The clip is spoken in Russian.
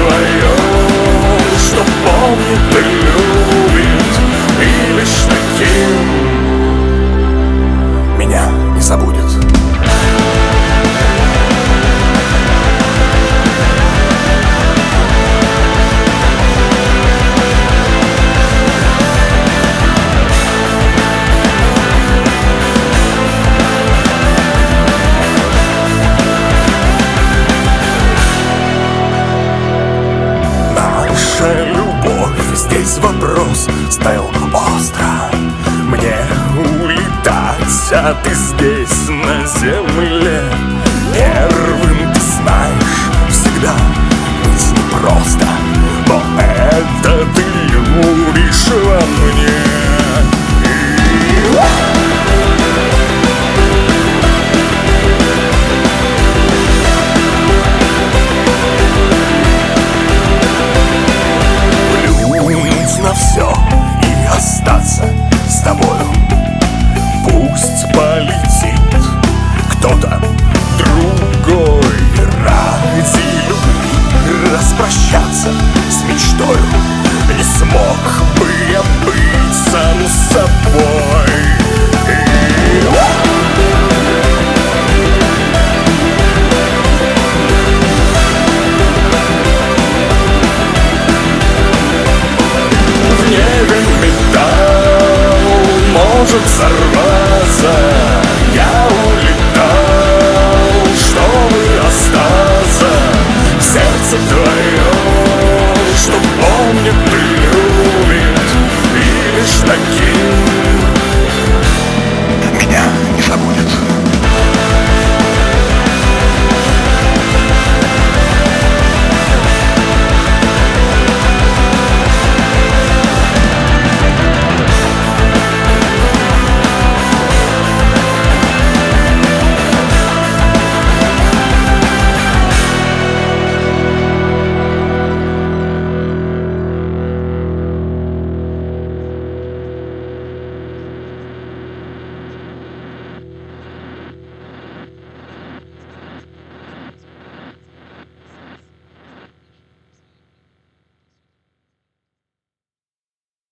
твоем, что помнит и любит, и лишь таким меня не забудет. Наша любовь, здесь вопрос стоял остро. Мне улетать, а ты здесь на земле. Первым, ты знаешь, всегда быть непросто, но это ты любишь во мне. На все и остаться с тобою. Пусть полетит кто-то другой. Ради любви распрощаться с мечтою не смог